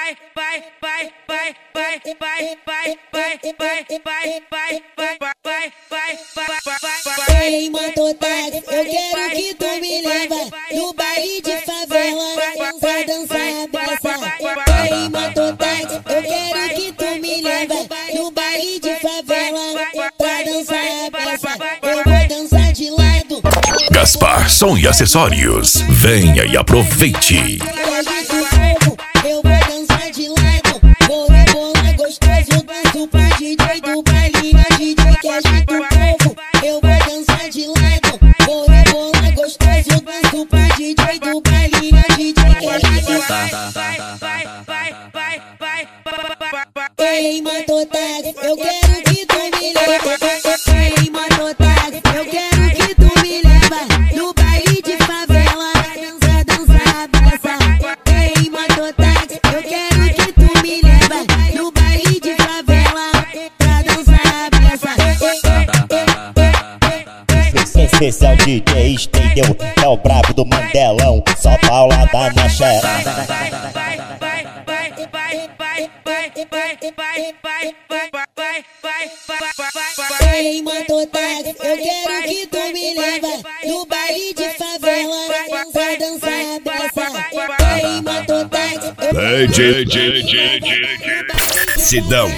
Ei, mototáxi, eu quero que tu me leva no baile de favela pra dançar beça. Ei, mototáxi, eu quero que tu me leva no baile de favela pra dançar beça. Eu vou dançar de lado. Gaspar Som e Acessórios. Venha e aproveite. Eu vou dançar de lado, vou rebolar gostoso, danço pro DJ do baile, a DJ que agita o povo. Eu vou dançar de lado, vou rebolar gostoso, danço pro DJ do baile, a DJ que agita o povo. Ei, mototáxi, eu quero que tu me leva. Ei, mototáxi, eu quero que tu me leva no baile de favela, dançar beça. Ei, mototáxi, eu quero que tu me leva no baile de favela pra dançar beça. Especial DJ estendeu, é o brabo do Mandelão, só paulada na xera. Ei, mototáxi, eu quero que tu me leva no baile de favela dançar beça. Ei, mototáxi, eu Sidão.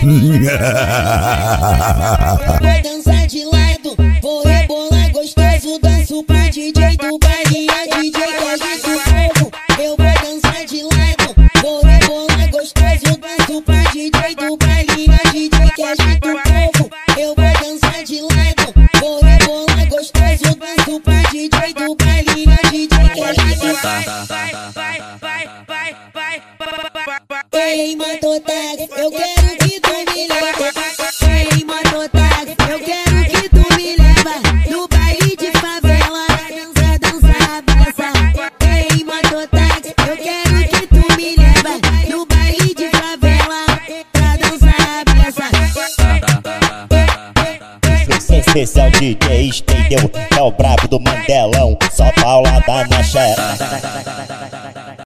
vou dançar de lado, vou rebolar gostoso, danço pro DJ do baile, a DJ que agita o povo. Eu vou dançar de lado, vou rebolar gostoso, danço pro DJ do baile, a DJ que agita o povo. Eu vou dançar de lado, vou rebolar gostoso, danço pro DJ do baile, a DJ que agita o povo. Ei, mototáxi, eu quero que tu me leva. Ei, mototáxi, eu quero que tu me leva no baile de favela, dançar beça. Ei, mototáxi, eu quero que tu me leva no baile de favela pra dançar beça. Especial DJ estendeu, é o brabo do Mandelão, só paulada na xera.